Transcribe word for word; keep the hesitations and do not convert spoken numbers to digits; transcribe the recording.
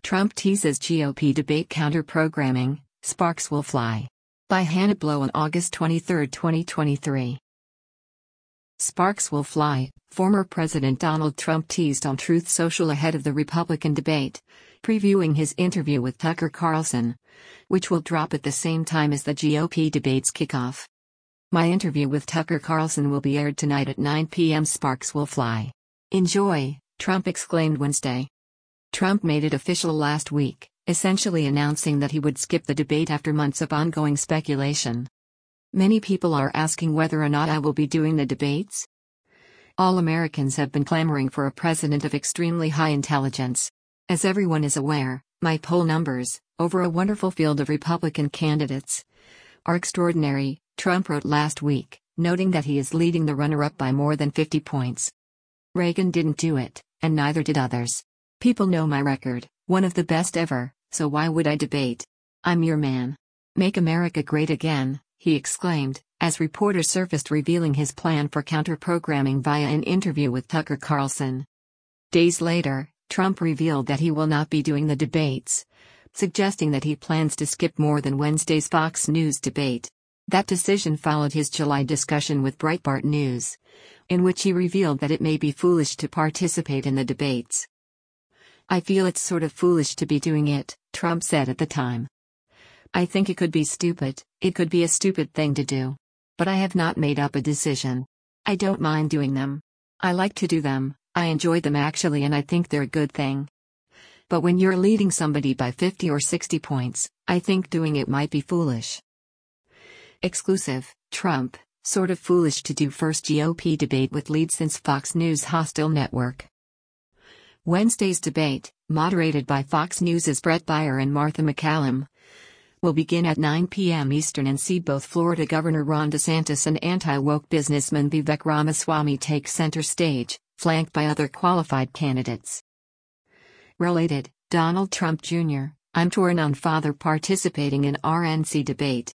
Trump teases G O P debate counter-programming, sparks will fly. By Hannah Blow on August twenty-third, twenty twenty-three. Sparks will fly, former President Donald Trump teased on Truth Social ahead of the Republican debate, previewing his interview with Tucker Carlson, which will drop at the same time as the G O P debates kick off. My interview with Tucker Carlson will be aired tonight at nine p m Sparks will fly. Enjoy, Trump exclaimed Wednesday. Trump made it official last week, essentially announcing that he would skip the debate after months of ongoing speculation. Many people are asking whether or not I will be doing the debates. All Americans have been clamoring for a president of extremely high intelligence. As everyone is aware, my poll numbers, over a wonderful field of Republican candidates, are extraordinary, Trump wrote last week, noting that he is leading the runner-up by more than fifty points. Reagan didn't do it, and neither did others. People know my record, one of the best ever, so why would I debate? I'm your man. Make America great again, he exclaimed, as reporters surfaced revealing his plan for counter-programming via an interview with Tucker Carlson. Days later, Trump revealed that he will not be doing the debates, suggesting that he plans to skip more than Wednesday's Fox News debate. That decision followed his July discussion with Breitbart News, in which he revealed that it may be foolish to participate in the debates. I feel it's sort of foolish to be doing it, Trump said at the time. I think it could be stupid, it could be a stupid thing to do. But I have not made up a decision. I don't mind doing them. I like to do them, I enjoy them actually, and I think they're a good thing. But when you're leading somebody by fifty or sixty points, I think doing it might be foolish. Exclusive, Trump, sort of foolish to do first G O P debate with lead since Fox News hostile network. Wednesday's debate, moderated by Fox News' Bret Baier and Martha MacCallum, will begin at nine p m Eastern and see both Florida Governor Ron DeSantis and anti-woke businessman Vivek Ramaswamy take center stage, flanked by other qualified candidates. Related, Donald Trump Junior, I'm torn on father participating in R N C debate.